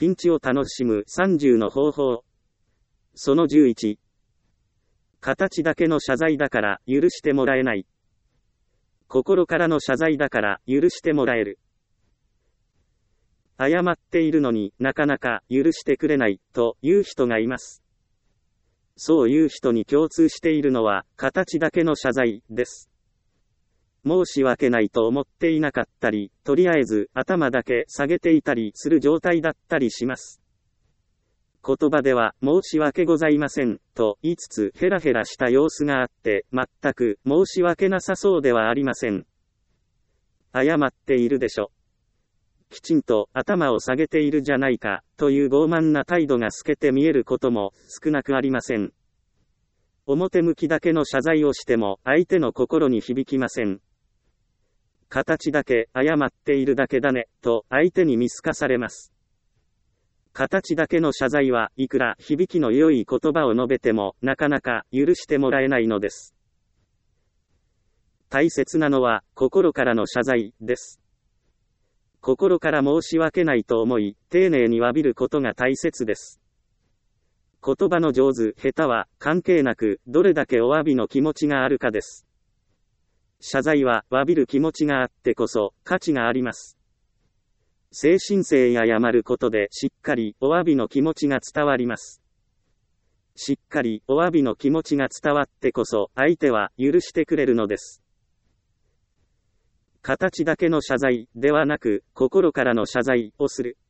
ピンチを楽しむ30の方法。その11。形だけの謝罪だから許してもらえない。心からの謝罪だから許してもらえる。謝っているのになかなか許してくれないという人がいます。そういう人に共通しているのは形だけの謝罪です。申し訳ないと思っていなかったり、とりあえず頭だけ下げていたりする状態だったりします。言葉では申し訳ございませんと言いつつヘラヘラした様子があって全く申し訳なさそうではありません。謝っているでしょ。きちんと頭を下げているじゃないかという傲慢な態度が透けて見えることも少なくありません。表向きだけの謝罪をしても相手の心に響きません。形だけ謝っているだけだねと相手に見透かされます。形だけの謝罪はいくら響きの良い言葉を述べてもなかなか許してもらえないのです。大切なのは心からの謝罪です。心から申し訳ないと思い、丁寧に詫びることが大切です。言葉の上手、下手は関係なく、どれだけお詫びの気持ちがあるかです。謝罪は詫びる気持ちがあってこそ価値があります。誠心誠意謝ることでしっかりお詫びの気持ちが伝わります。しっかりお詫びの気持ちが伝わってこそ相手は許してくれるのです。形だけの謝罪ではなく心からの謝罪をする。